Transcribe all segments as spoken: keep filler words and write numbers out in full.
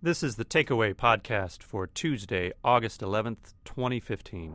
This is the Takeaway Podcast for Tuesday, August eleventh, twenty fifteen.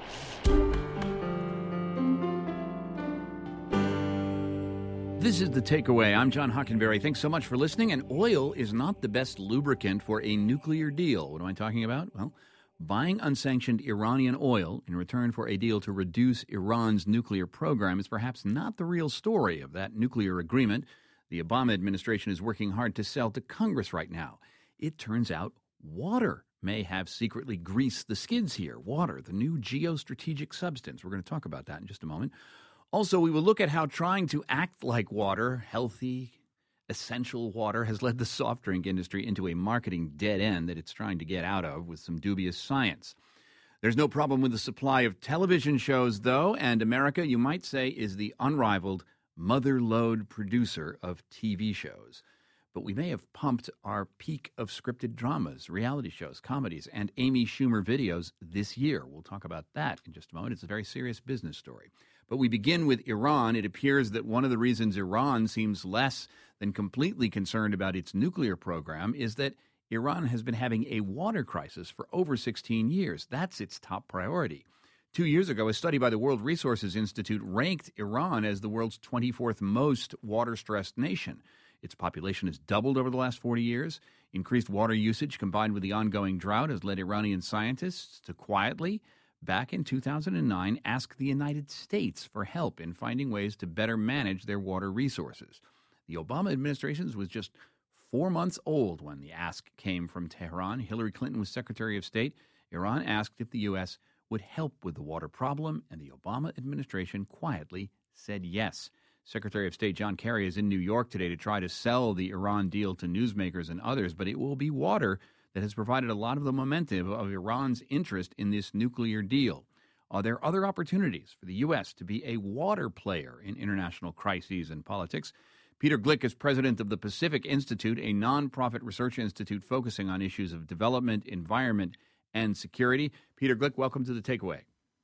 This is the Takeaway. I'm John Hockenberry. Thanks so much for listening. And oil is not the best lubricant for a nuclear deal. What am I talking about? Well, buying unsanctioned Iranian oil in return for a deal to reduce Iran's nuclear program is perhaps not the real story of that nuclear agreement the Obama administration is working hard to sell to Congress right now. It turns out water may have secretly greased the skids here. Water, the new geostrategic substance. We're going to talk about that in just a moment. Also, we will look at how trying to act like water, healthy, essential water, has led the soft drink industry into a marketing dead end that it's trying to get out of with some dubious science. There's no problem with the supply of television shows, though, and America, you might say, is the unrivaled mother-lode producer of T V shows. But we may have pumped our peak of scripted dramas, reality shows, comedies, and Amy Schumer videos this year. We'll talk about that in just a moment. It's a very serious business story. But we begin with Iran. It appears that one of the reasons Iran seems less than completely concerned about its nuclear program is that Iran has been having a water crisis for over sixteen years. That's its top priority. Two years ago, a study by the World Resources Institute ranked Iran as the world's twenty-fourth most water-stressed nation. Its population has doubled over the last forty years. Increased water usage combined with the ongoing drought has led Iranian scientists to quietly, back in two thousand nine, ask the United States for help in finding ways to better manage their water resources. The Obama administration was just four months old when the ask came from Tehran. Hillary Clinton was Secretary of State. Iran asked if the U S would help with the water problem, and the Obama administration quietly said yes. Secretary of State John Kerry is in New York today to try to sell the Iran deal to newsmakers and others, but it will be water that has provided a lot of the momentum of Iran's interest in this nuclear deal. Are there other opportunities for the U S to be a water player in international crises and politics? Peter Glick is president of the Pacific Institute, a nonprofit research institute focusing on issues of development, environment, and security. Peter Glick, welcome to the Takeaway.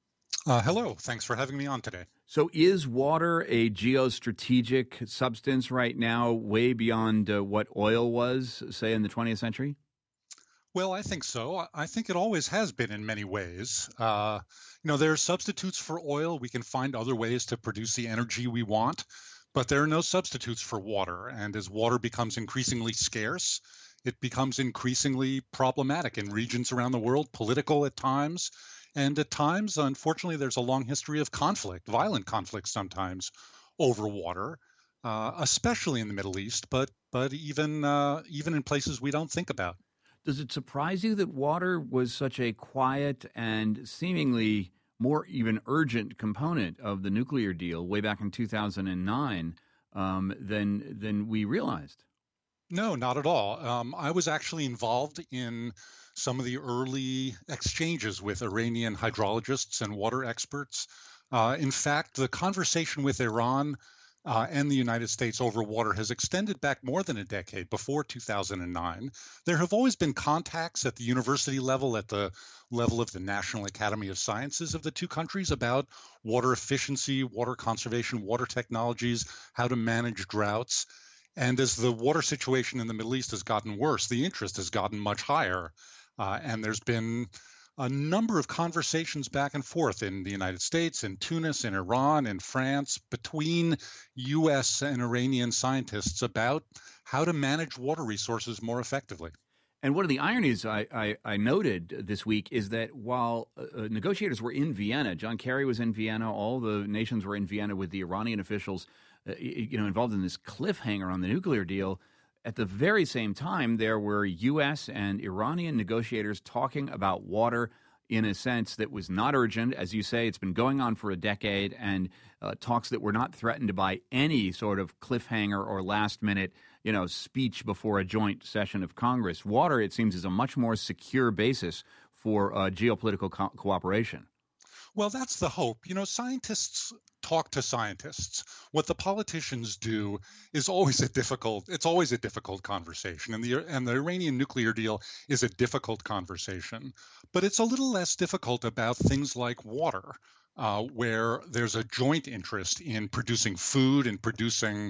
Uh, hello. Thanks for having me on today. So is water a geostrategic substance right now, way beyond uh, what oil was, say, in the twentieth century? Well, I think so. I think it always has been in many ways. Uh, you know, there are substitutes for oil. We can find other ways to produce the energy we want, but there are no substitutes for water. And as water becomes increasingly scarce, it becomes increasingly problematic in regions around the world, political at times. And at times, unfortunately, there's a long history of conflict, violent conflict sometimes, over water, uh, especially in the Middle East, but but even uh, even in places we don't think about. Does it surprise you that water was such a quiet and seemingly more even urgent component of the nuclear deal way back in two thousand nine um, than than we realized? No, not at all. Um, I was actually involved in some of the early exchanges with Iranian hydrologists and water experts. Uh, in fact, the conversation with Iran uh, and the United States over water has extended back more than a decade, before two thousand nine. There have always been contacts at the university level, at the level of the National Academy of Sciences of the two countries about water efficiency, water conservation, water technologies, how to manage droughts. And as the water situation in the Middle East has gotten worse, the interest has gotten much higher. Uh, and there's been a number of conversations back and forth in the United States, in Tunis, in Iran, in France, between U S and Iranian scientists about how to manage water resources more effectively. And one of the ironies I, I, I noted this week is that while uh, negotiators were in Vienna, John Kerry was in Vienna, all the nations were in Vienna with the Iranian officials uh, you know, involved in this cliffhanger on the nuclear deal. At the very same time, there were U S and Iranian negotiators talking about water in a sense that was not urgent. As you say, it's been going on for a decade, and uh, talks that were not threatened by any sort of cliffhanger or last-minute, you know, speech before a joint session of Congress. Water, it seems, is a much more secure basis for uh, geopolitical co- cooperation. Well, that's the hope. You know, scientists talk to scientists. What the politicians do is always a difficult, it's always a difficult conversation. And the and the Iranian nuclear deal is a difficult conversation. But it's a little less difficult about things like water, uh, where there's a joint interest in producing food and producing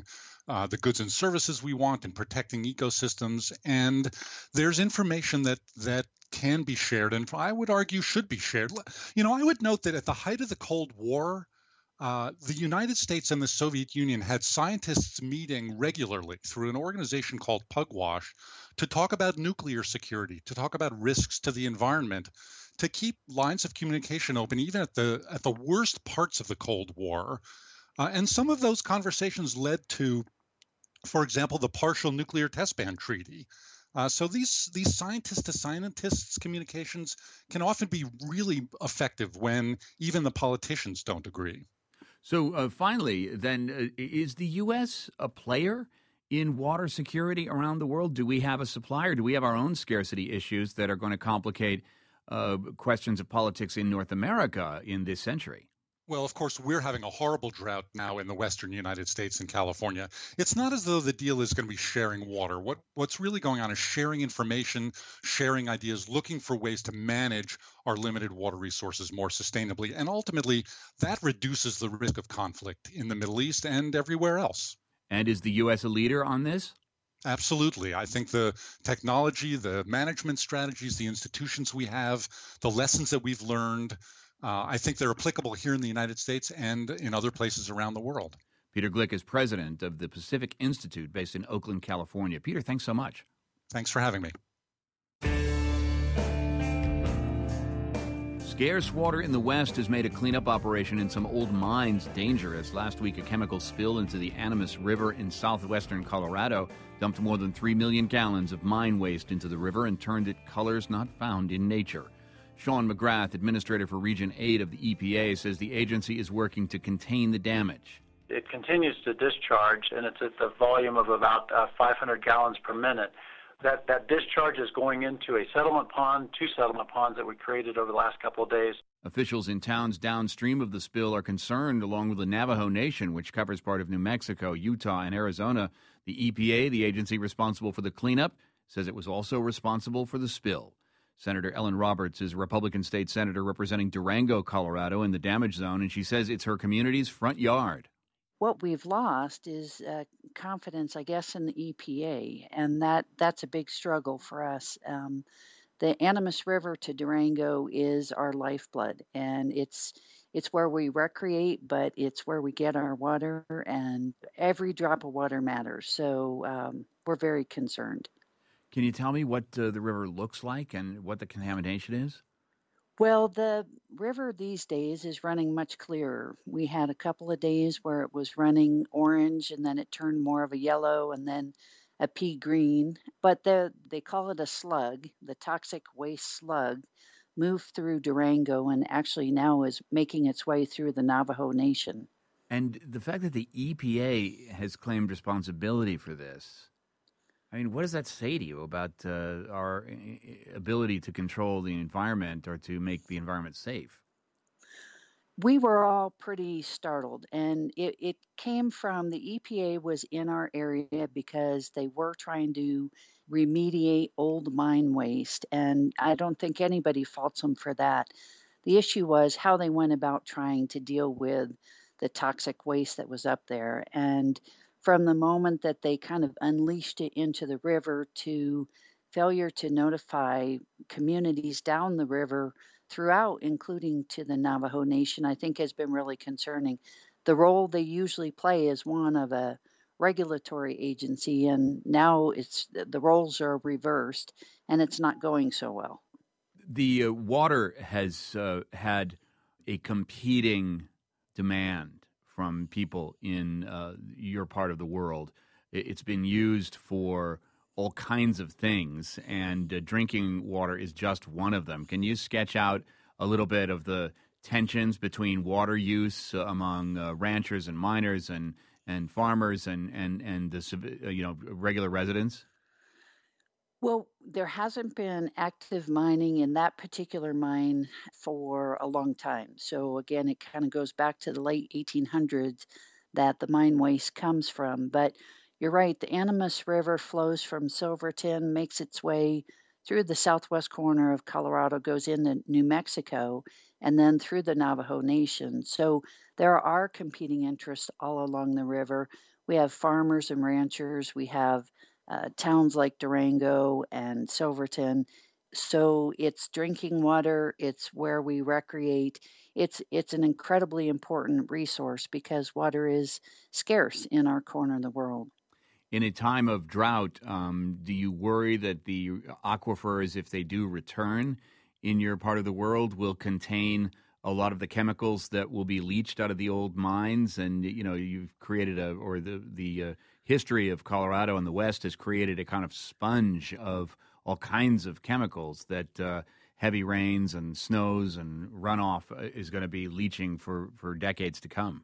uh, the goods and services we want and protecting ecosystems. And there's information that that can be shared, and I would argue should be shared. You know, I would note that at the height of the Cold War, uh, the United States and the Soviet Union had scientists meeting regularly through an organization called Pugwash to talk about nuclear security, to talk about risks to the environment, to keep lines of communication open, even at the at the worst parts of the Cold War. Uh, and some of those conversations led to, for example, the Partial Nuclear Test Ban Treaty. Uh, so these these scientist to scientists communications can often be really effective when even the politicians don't agree. So uh, finally, then, uh, is the U S a player in water security around the world? Do we have a supplier? Do we have our own scarcity issues that are going to complicate uh, questions of politics in North America in this century? Well, of course, we're having a horrible drought now in the western United States and California. It's not as though the deal is going to be sharing water. What what's really going on is sharing information, sharing ideas, looking for ways to manage our limited water resources more sustainably. And ultimately, that reduces the risk of conflict in the Middle East and everywhere else. And is the U S a leader on this? Absolutely. I think the technology, the management strategies, the institutions we have, the lessons that we've learned, Uh, I think they're applicable here in the United States and in other places around the world. Peter Glick is president of the Pacific Institute based in Oakland, California. Peter, thanks so much. Thanks for having me. Scarce water in the West has made a cleanup operation in some old mines dangerous. Last week, a chemical spill into the Animas River in southwestern Colorado dumped more than three million gallons of mine waste into the river and turned it colors not found in nature. Sean McGrath, Administrator for Region eight of the E P A, says the agency is working to contain the damage. It continues to discharge, and it's at the volume of about uh, five hundred gallons per minute. That, that discharge is going into a settlement pond, two settlement ponds that we created over the last couple of days. Officials in towns downstream of the spill are concerned, along with the Navajo Nation, which covers part of New Mexico, Utah, and Arizona. The E P A, the agency responsible for the cleanup, says it was also responsible for the spill. Senator Ellen Roberts is a Republican state senator representing Durango, Colorado, in the damage zone, and she says it's her community's front yard. What we've lost is uh, confidence, I guess, in the E P A, and that, that's a big struggle for us. Um, the Animas River to Durango is our lifeblood, and it's it's where we recreate, but it's where we get our water, and every drop of water matters. So um, we're very concerned. Can you tell me what uh, the river looks like and what the contamination is? Well, the river these days is running much clearer. We had a couple of days where it was running orange, and then it turned more of a yellow and then a pea green. But the, they call it a slug. The toxic waste slug moved through Durango and actually now is making its way through the Navajo Nation. And the fact that the E P A has claimed responsibility for this, I mean, what does that say to you about uh, our ability to control the environment or to make the environment safe? We were all pretty startled, and it, it came from the E P A was in our area because they were trying to remediate old mine waste, and I don't think anybody faults them for that. The issue was how they went about trying to deal with the toxic waste that was up there, and from the moment that they kind of unleashed it into the river to failure to notify communities down the river throughout, including to the Navajo Nation, I think has been really concerning. The role they usually play is one of a regulatory agency, and now it's the roles are reversed, and it's not going so well. The uh, water has uh, had a competing demand from people in uh, your part of the world. It's been used for all kinds of things, and uh, drinking water is just one of them. Can you sketch out a little bit of the tensions between water use uh, among uh, ranchers and miners and, and farmers and, and, and the uh, you know regular residents? Well, there hasn't been active mining in that particular mine for a long time. So again, it kind of goes back to the late eighteen hundreds that the mine waste comes from. But you're right, the Animas River flows from Silverton, makes its way through the southwest corner of Colorado, goes into New Mexico, and then through the Navajo Nation. So there are competing interests all along the river. We have farmers and ranchers. We have uh, towns like Durango and Silverton. So it's drinking water. It's where we recreate. It's it's an incredibly important resource because water is scarce in our corner of the world. In a time of drought, um, do you worry that the aquifers, if they do return in your part of the world, will contain a lot of the chemicals that will be leached out of the old mines? And, you know, you've created a, or the, the uh, history of Colorado and the West has created a kind of sponge of all kinds of chemicals that uh, heavy rains and snows and runoff is going to be leaching for, for decades to come.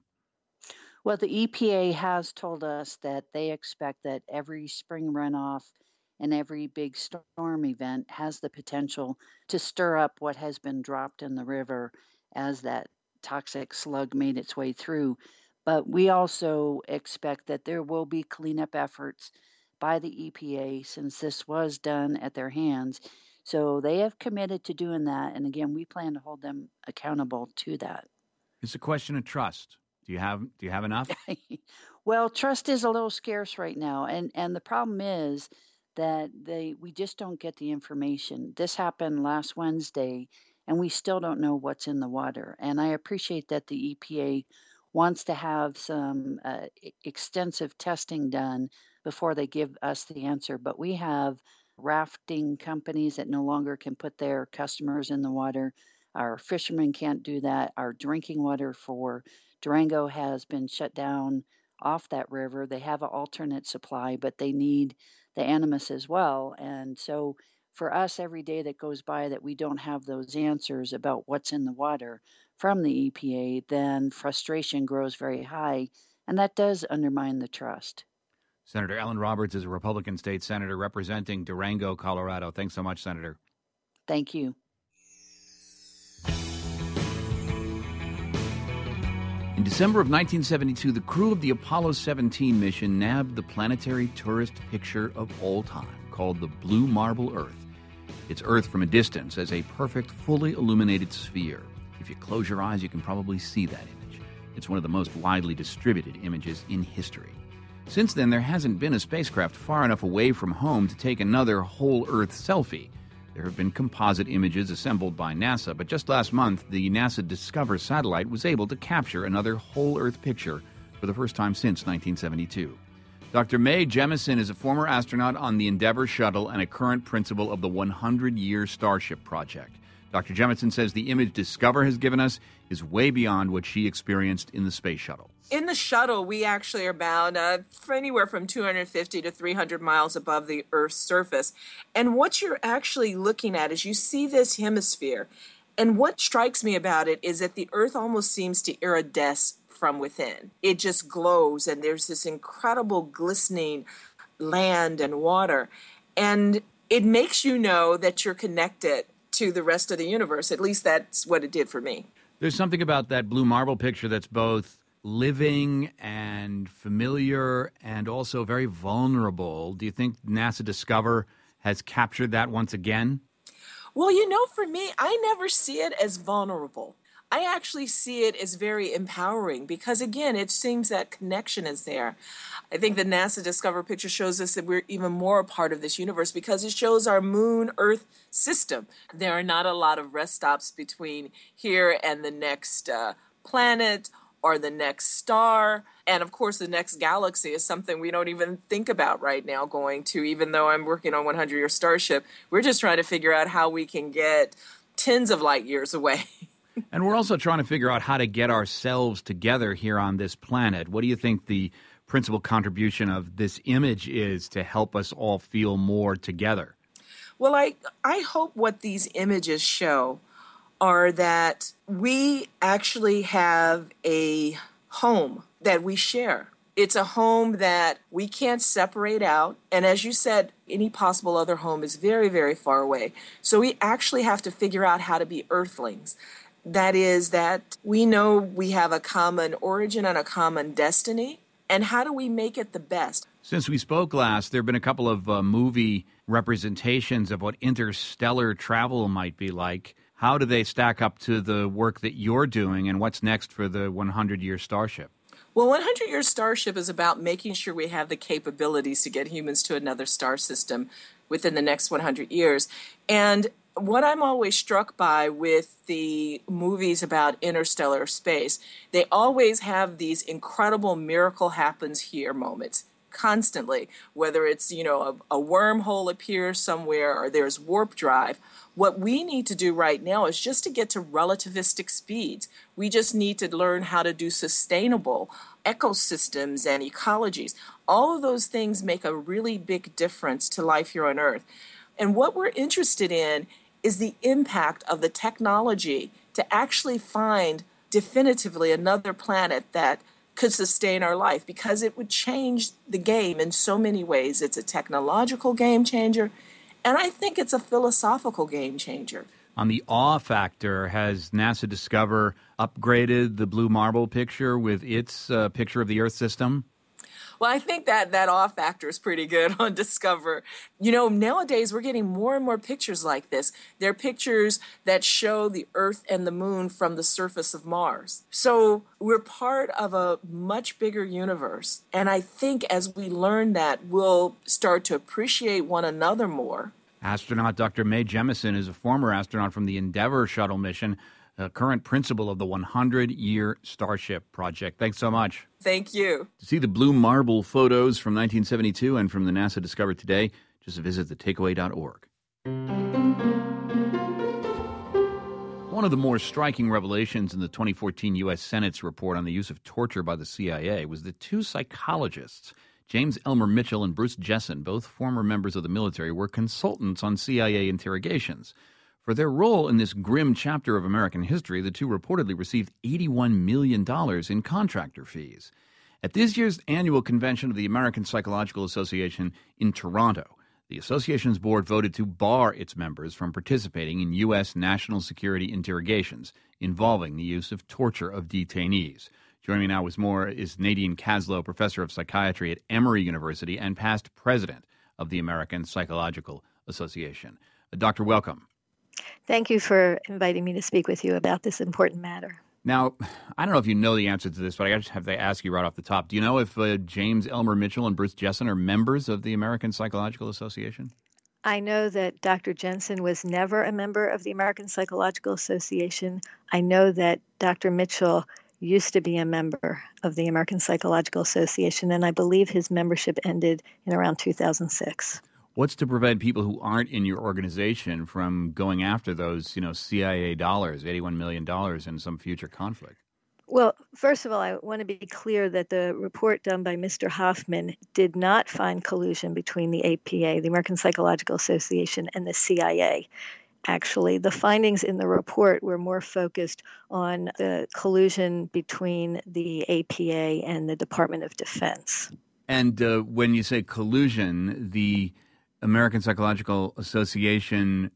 Well, the E P A has told us that they expect that every spring runoff and every big storm event has the potential to stir up what has been dropped in the river as that toxic slug made its way through. But we also expect that there will be cleanup efforts by the E P A since this was done at their hands. So they have committed to doing that. And again, we plan to hold them accountable to that. It's a question of trust. Do you have do you have enough? Well, trust is a little scarce right now. And and the problem is that they we just don't get the information. This happened last Wednesday, and we still don't know what's in the water. And I appreciate that the E P A wants to have some uh, e- extensive testing done before they give us the answer. But we have rafting companies that no longer can put their customers in the water. Our fishermen can't do that. Our drinking water for Durango has been shut down off that river. They have an alternate supply, but they need the Animas as well. And so for us, every day that goes by that we don't have those answers about what's in the water from the E P A, then frustration grows very high, and that does undermine the trust. Senator Ellen Roberts is a Republican state senator representing Durango, Colorado. Thanks so much, Senator. Thank you. In December of nineteen seventy-two, the crew of the Apollo seventeen mission nabbed the planetary tourist picture of all time, called the Blue Marble Earth. It's Earth from a distance as a perfect, fully illuminated sphere. If you close your eyes, you can probably see that image. It's one of the most widely distributed images in history. Since then, there hasn't been a spacecraft far enough away from home to take another whole Earth selfie. There have been composite images assembled by NASA, but just last month, the NASA Discover satellite was able to capture another whole Earth picture for the first time since nineteen seventy-two. Doctor Mae Jemison is a former astronaut on the Endeavour shuttle and a current principal of the hundred-year Starship project. Doctor Jemison says the image Discover has given us is way beyond what she experienced in the space shuttle. In the shuttle, we actually are bound uh, for anywhere from two hundred fifty to three hundred miles above the Earth's surface. And what you're actually looking at is you see this hemisphere. And what strikes me about it is that the Earth almost seems to iridesce from within. It just glows, and there's this incredible glistening land and water. And it makes you know that you're connected to the rest of the universe. At least that's what it did for me. There's something about that blue marble picture that's both living and familiar and also very vulnerable. Do you think NASA Discover has captured that once again? Well, you know, for me, I never see it as vulnerable. I actually see it as very empowering because, again, it seems that connection is there. I think the NASA Discover picture shows us that we're even more a part of this universe because it shows our moon-Earth system. There are not a lot of rest stops between here and the next uh, planet or the next star. And, of course, the next galaxy is something we don't even think about right now going to, even though I'm working on hundred-year Starship. We're just trying to figure out how we can get tens of light years away. And we're also trying to figure out how to get ourselves together here on this planet. What do you think the principal contribution of this image is to help us all feel more together? Well, I, I hope what these images show are that we actually have a home that we share. It's a home that we can't separate out. And as you said, any possible other home is very, very far away. So we actually have to figure out how to be Earthlings. That is that we know we have a common origin and a common destiny. And how do we make it the best? Since we spoke last, there have been a couple of uh, movie representations of what interstellar travel might be like. How do they stack up to the work that you're doing, and what's next for the hundred-year Starship? Well, one hundred Year Starship is about making sure we have the capabilities to get humans to another star system within the next one hundred years. And what I'm always struck by with the movies about interstellar space, they always have these incredible miracle happens here moments constantly, whether it's, you know, a, a wormhole appears somewhere or there's warp drive. What we need to do right now is just to get to relativistic speeds. We just need to learn how to do sustainable ecosystems and ecologies. All of those things make a really big difference to life here on Earth. And what we're interested in is the impact of the technology to actually find definitively another planet that could sustain our life, because it would change the game in so many ways. It's a technological game changer, and I think it's a philosophical game changer. On the awe factor, has NASA Discover upgraded the Blue Marble picture with its uh, picture of the Earth system? Well, I think that that awe factor is pretty good on Discover. You know, nowadays we're getting more and more pictures like this. They're pictures that show the Earth and the Moon from the surface of Mars. So we're part of a much bigger universe. And I think as we learn that, we'll start to appreciate one another more. Astronaut Doctor Mae Jemison is a former astronaut from the Endeavour shuttle mission, a current principal of the one hundred Year Starship Project. Thanks so much. Thank you. To see the Blue Marble photos from nineteen seventy-two and from the NASA Discover Today, just visit the takeaway dot org. One of the more striking revelations in the twenty fourteen U S Senate's report on the use of torture by the C I A was that two psychologists, James Elmer Mitchell and Bruce Jessen, both former members of the military, were consultants on C I A interrogations. For their role in this grim chapter of American history, the two reportedly received eighty-one million dollars in contractor fees. At this year's annual convention of the American Psychological Association in Toronto, the association's board voted to bar its members from participating in U S national security interrogations involving the use of torture of detainees. Joining me now with more is Nadine Kaslow, professor of psychiatry at Emory University and past president of the American Psychological Association. Uh, Doctor, welcome. Thank you for inviting me to speak with you about this important matter. Now, I don't know if you know the answer to this, but I just have to ask you right off the top. Do you know if uh, James Elmer Mitchell and Bruce Jessen are members of the American Psychological Association? I know that Doctor Jensen was never a member of the American Psychological Association. I know that Doctor Mitchell used to be a member of the American Psychological Association, and I believe his membership ended in around two thousand six. What's to prevent people who aren't in your organization from going after those, you know, C I A dollars, eighty-one million dollars in some future conflict? Well, first of all, I want to be clear that the report done by Mister Hoffman did not find collusion between the A P A, the American Psychological Association, and the C I A. Actually, the findings in the report were more focused on the collusion between the A P A and the Department of Defense. And uh, when you say collusion, the American Psychological Association,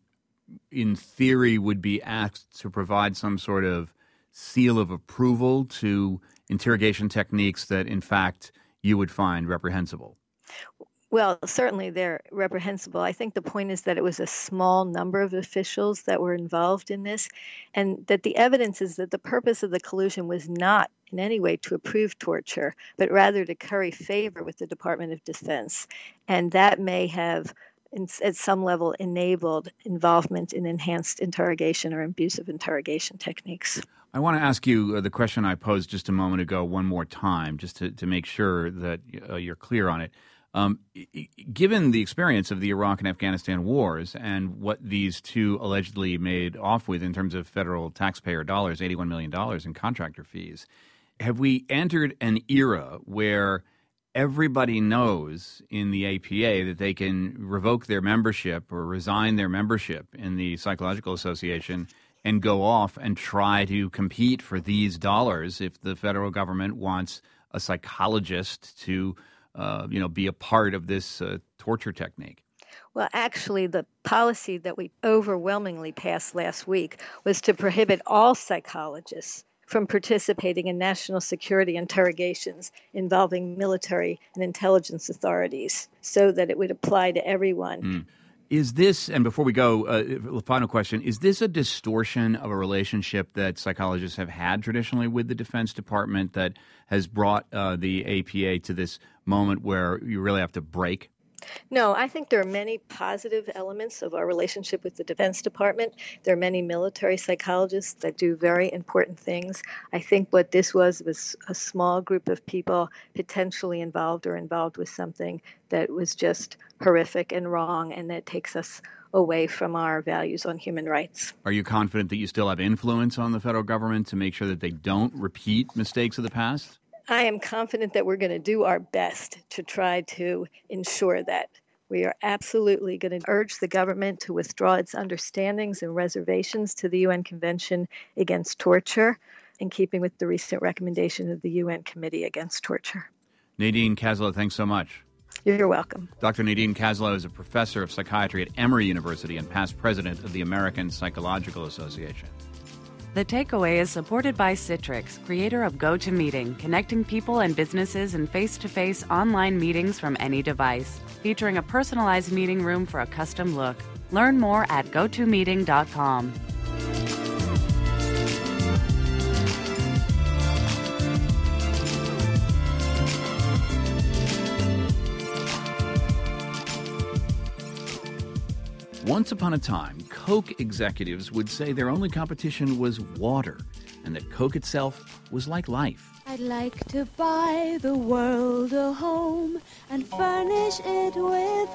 in theory, would be asked to provide some sort of seal of approval to interrogation techniques that, in fact, you would find reprehensible. Well, certainly they're reprehensible. I think the point is that it was a small number of officials that were involved in this, and that the evidence is that the purpose of the collusion was not in any way to approve torture, but rather to curry favor with the Department of Defense. And that may have, in, at some level, enabled involvement in enhanced interrogation or abusive interrogation techniques. I want to ask you uh, the question I posed just a moment ago one more time, just to, to make sure that uh, you're clear on it. Um, given the experience of the Iraq and Afghanistan wars and what these two allegedly made off with in terms of federal taxpayer dollars, eighty-one million dollars in contractor fees, have we entered an era where everybody knows in the A P A that they can revoke their membership or resign their membership in the Psychological Association and go off and try to compete for these dollars if the federal government wants a psychologist to Uh, you know, be a part of this uh, torture technique? Well, actually, the policy that we overwhelmingly passed last week was to prohibit all psychologists from participating in national security interrogations involving military and intelligence authorities so that it would apply to everyone. Mm. Is this, and before we go, uh, final question, is this a distortion of a relationship that psychologists have had traditionally with the Defense Department that has brought uh, the A P A to this moment where you really have to break? No, I think there are many positive elements of our relationship with the Defense Department. There are many military psychologists that do very important things. I think what this was was a small group of people potentially involved or involved with something that was just horrific and wrong, and that takes us away from our values on human rights. Are you confident that you still have influence on the federal government to make sure that they don't repeat mistakes of the past? I am confident that we're going to do our best to try to ensure that. We are absolutely going to urge the government to withdraw its understandings and reservations to the U N Convention Against Torture, in keeping with the recent recommendation of the U N Committee Against Torture. Nadine Kaslow, thanks so much. You're welcome. Doctor Nadine Kaslow is a professor of psychiatry at Emory University and past president of the American Psychological Association. The Takeaway is supported by Citrix, creator of GoToMeeting, connecting people and businesses in face-to-face online meetings from any device, featuring a personalized meeting room for a custom look. Learn more at go to meeting dot com. Once upon a time, Coke executives would say their only competition was water, and that Coke itself was like life. I'd like to buy the world a home and furnish it with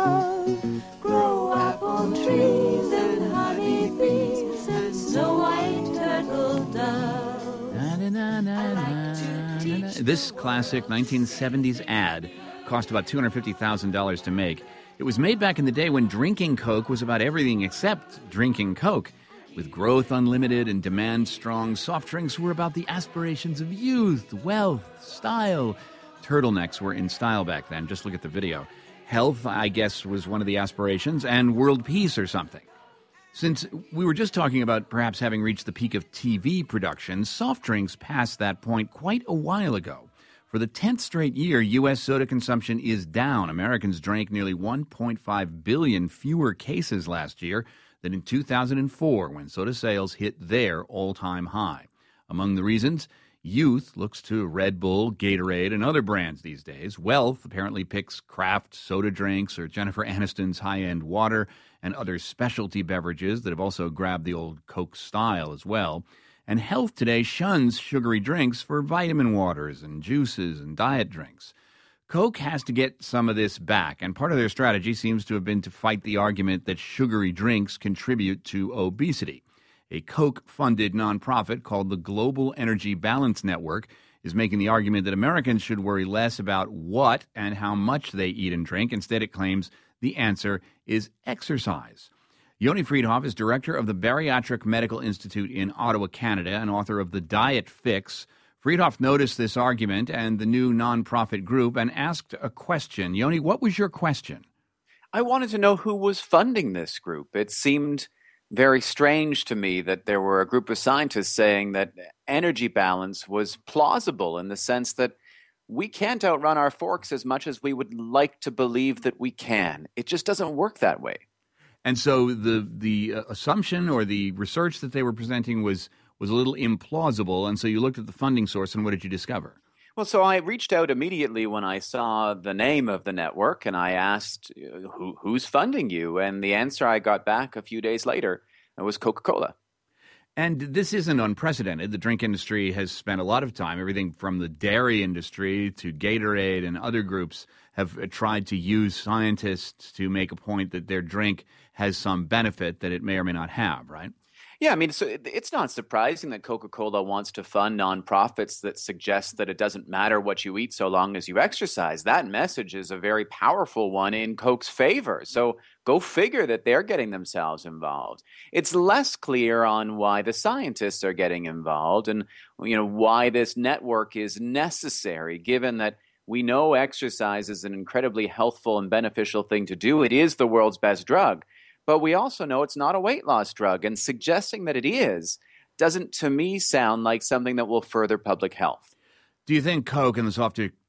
love. Grow apple trees and honey bees and snow white turtle doves. Na, na, na, na, na, na, na. This classic nineteen seventies ad cost about two hundred fifty thousand dollars to make. It was made back in the day when drinking Coke was about everything except drinking Coke. With growth unlimited and demand strong, soft drinks were about the aspirations of youth, wealth, style. Turtlenecks were in style back then. Just look at the video. Health, I guess, was one of the aspirations, and world peace or something. Since we were just talking about perhaps having reached the peak of T V production, soft drinks passed that point quite a while ago. For the tenth straight year, U S soda consumption is down. Americans drank nearly one point five billion fewer cases last year than in two thousand four, when soda sales hit their all-time high. Among the reasons, youth looks to Red Bull, Gatorade, and other brands these days. Wealth apparently picks craft soda drinks or Jennifer Aniston's high-end water and other specialty beverages that have also grabbed the old Coke style as well. And health today shuns sugary drinks for vitamin waters and juices and diet drinks. Coke has to get some of this back, and part of their strategy seems to have been to fight the argument that sugary drinks contribute to obesity. A Coke-funded nonprofit called the Global Energy Balance Network is making the argument that Americans should worry less about what and how much they eat and drink. Instead, it claims the answer is exercise. Yoni Freedhoff is director of the Bariatric Medical Institute in Ottawa, Canada, and author of The Diet Fix. Freedhoff noticed this argument and the new nonprofit group and asked a question. Yoni, what was your question? I wanted to know who was funding this group. It seemed very strange to me that there were a group of scientists saying that energy balance was plausible in the sense that we can't outrun our forks as much as we would like to believe that we can. It just doesn't work that way. And so the the uh, assumption or the research that they were presenting was was a little implausible, and so you looked at the funding source, and what did you discover? Well, so I reached out immediately when I saw the name of the network, and I asked, Who, who's funding you? And the answer I got back a few days later was Coca-Cola. And this isn't unprecedented. The drink industry has spent a lot of time, everything from the dairy industry to Gatorade and other groups have tried to use scientists to make a point that their drink has some benefit that it may or may not have, right? Yeah, I mean, so it's not surprising that Coca-Cola wants to fund nonprofits that suggest that it doesn't matter what you eat so long as you exercise. That message is a very powerful one in Coke's favor. So go figure that they're getting themselves involved. It's less clear on why the scientists are getting involved and, you know, why this network is necessary, given that we know exercise is an incredibly healthful and beneficial thing to do. It is the world's best drug. But we also know it's not a weight loss drug, and suggesting that it is doesn't, to me, sound like something that will further public health. Do you think Coke and the soft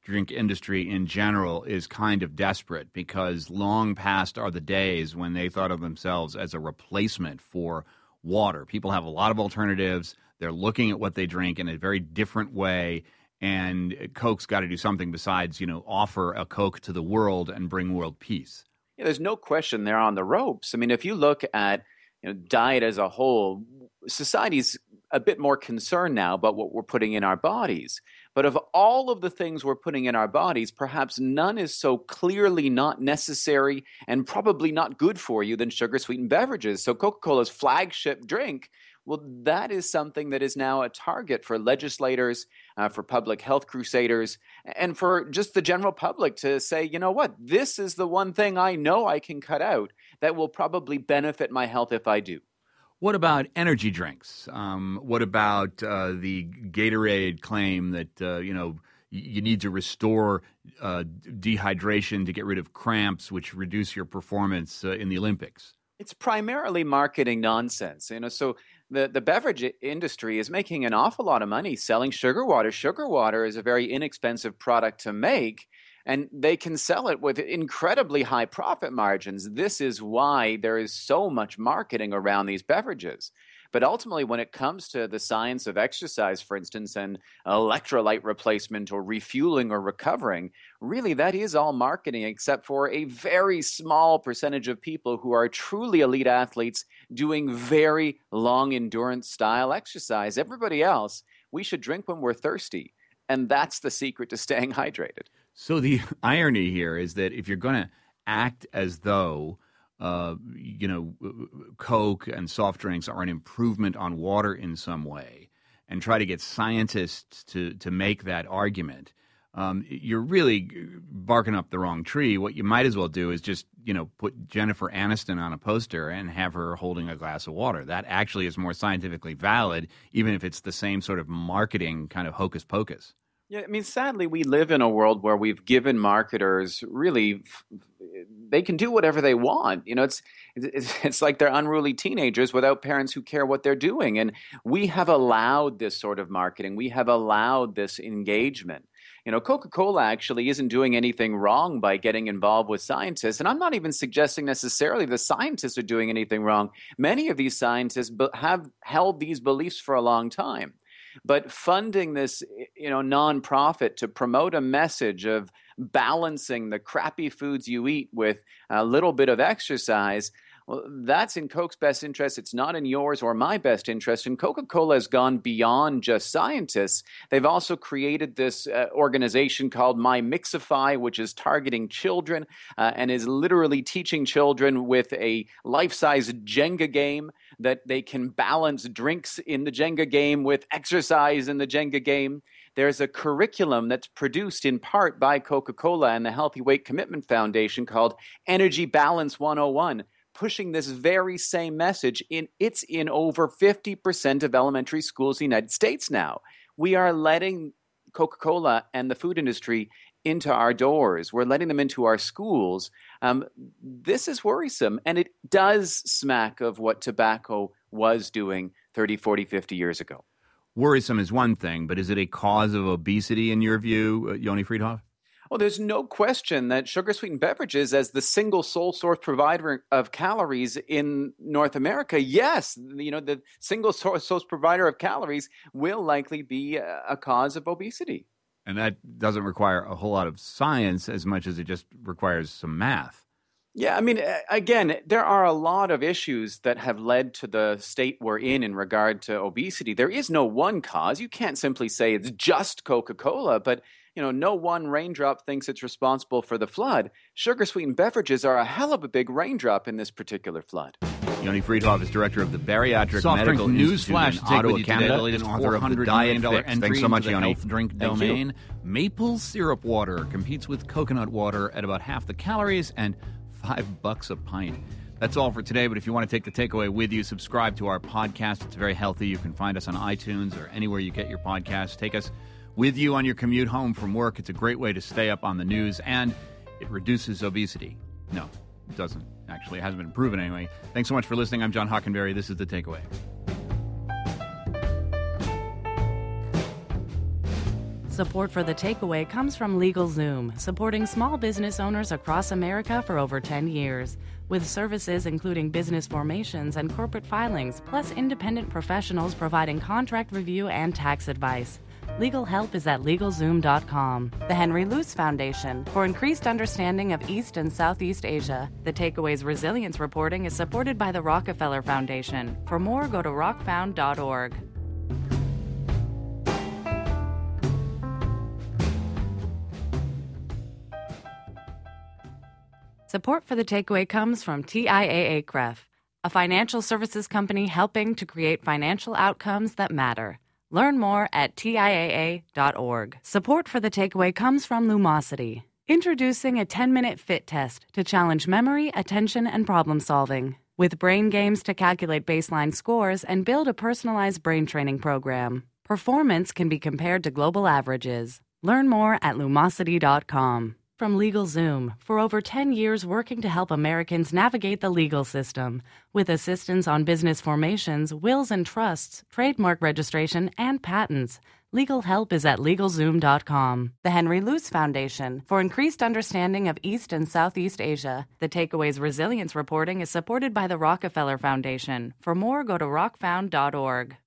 drink industry in general is kind of desperate, because long past are the days when they thought of themselves as a replacement for water. People have a lot of alternatives. They're looking at what they drink in a very different way, and Coke's got to do something besides, you know, offer a Coke to the world and bring world peace. Yeah, there's no question they're on the ropes. I mean, if you look at, you know, diet as a whole, society's a bit more concerned now about what we're putting in our bodies. But of all of the things we're putting in our bodies, perhaps none is so clearly not necessary and probably not good for you than sugar-sweetened beverages. So Coca-Cola's flagship drink, well, that is something that is now a target for legislators, uh, for public health crusaders, and for just the general public to say, you know what, this is the one thing I know I can cut out that will probably benefit my health if I do. What about energy drinks? Um, what about uh, the Gatorade claim that, uh, you know, you need to restore uh, dehydration to get rid of cramps, which reduce your performance uh, in the Olympics? It's primarily marketing nonsense. You know, so the, the beverage industry is making an awful lot of money selling sugar water. Sugar water is a very inexpensive product to make, and they can sell it with incredibly high profit margins. This is why there is so much marketing around these beverages. But ultimately, when it comes to the science of exercise, for instance, and electrolyte replacement or refueling or recovering, really that is all marketing, except for a very small percentage of people who are truly elite athletes doing very long endurance style exercise. Everybody else, we should drink when we're thirsty. And that's the secret to staying hydrated. So the irony here is that if you're going to act as though, uh, you know, Coke and soft drinks are an improvement on water in some way, and try to get scientists to, to make that argument, um, you're really barking up the wrong tree. What you might as well do is just, you know, put Jennifer Aniston on a poster and have her holding a glass of water. That actually is more scientifically valid, even if it's the same sort of marketing kind of hocus pocus. Yeah, I mean, sadly, we live in a world where we've given marketers really, they can do whatever they want. You know, it's, it's it's like they're unruly teenagers without parents who care what they're doing. And we have allowed this sort of marketing. We have allowed this engagement. You know, Coca-Cola actually isn't doing anything wrong by getting involved with scientists. And I'm not even suggesting necessarily the scientists are doing anything wrong. Many of these scientists have held these beliefs for a long time. But funding this, you know, nonprofit to promote a message of balancing the crappy foods you eat with a little bit of exercise, well, that's in Coke's best interest. It's not in yours or my best interest. And Coca-Cola has gone beyond just scientists. They've also created this uh, organization called My Mixify, which is targeting children uh, and is literally teaching children with a life-size Jenga game that they can balance drinks in the Jenga game with exercise in the Jenga game. There's a curriculum that's produced in part by Coca-Cola and the Healthy Weight Commitment Foundation called Energy Balance one oh one, pushing this very same message. In It's in over fifty percent of elementary schools in the United States now. We are letting Coca-Cola and the food industry into our doors. We're letting them into our schools. Um, this is worrisome, and it does smack of what tobacco was doing thirty, forty, fifty years ago. Worrisome is one thing, but is it a cause of obesity in your view, uh, Yoni Freedhoff? Well, there's no question that sugar-sweetened beverages, as the single sole source provider of calories in North America, yes, you know, the single source provider of calories will likely be a, a cause of obesity. And that doesn't require a whole lot of science as much as it just requires some math. Yeah, I mean, again, there are a lot of issues that have led to the state we're in in regard to obesity. There is no one cause. You can't simply say it's just Coca-Cola, but you know, no one raindrop thinks it's responsible for the flood. Sugar-sweetened beverages are a hell of a big raindrop in this particular flood. Yoni Freedhoff is director of the Bariatric Soft Medical Drink Institute Newsflash in to take Ottawa, with you Canada, today, and author of the Diet Fix. Thanks so much, Yoni. Health drink Thank domain. You. Maple syrup water competes with coconut water at about half the calories and five bucks a pint. That's all for today, but if you want to take the takeaway with you, subscribe to our podcast. It's very healthy. You can find us on iTunes or anywhere you get your podcasts. Take us with you on your commute home from work. It's a great way to stay up on the news, and it reduces obesity. No, it doesn't. Actually, it hasn't been proven anyway. Thanks so much for listening. I'm John Hockenberry. This is The Takeaway. Support for The Takeaway comes from LegalZoom, supporting small business owners across America for over ten years. With services including business formations and corporate filings, plus independent professionals providing contract review and tax advice. Legal help is at LegalZoom dot com. The Henry Luce Foundation, for increased understanding of East and Southeast Asia. The Takeaway's resilience reporting is supported by the Rockefeller Foundation. For more, go to rock found dot org. Support for The Takeaway comes from T I A A C R E F, a financial services company helping to create financial outcomes that matter. Learn more at T I A A dot org. Support for The Takeaway comes from Lumosity, introducing a ten-minute fit test to challenge memory, attention, and problem solving. With brain games to calculate baseline scores and build a personalized brain training program. Performance can be compared to global averages. Learn more at Lumosity dot com. From LegalZoom, for over ten years working to help Americans navigate the legal system, with assistance on business formations, wills and trusts, trademark registration, and patents. Legal help is at LegalZoom dot com. The Henry Luce Foundation, for increased understanding of East and Southeast Asia. The Takeaway's resilience reporting is supported by the Rockefeller Foundation. For more, go to rock found dot org.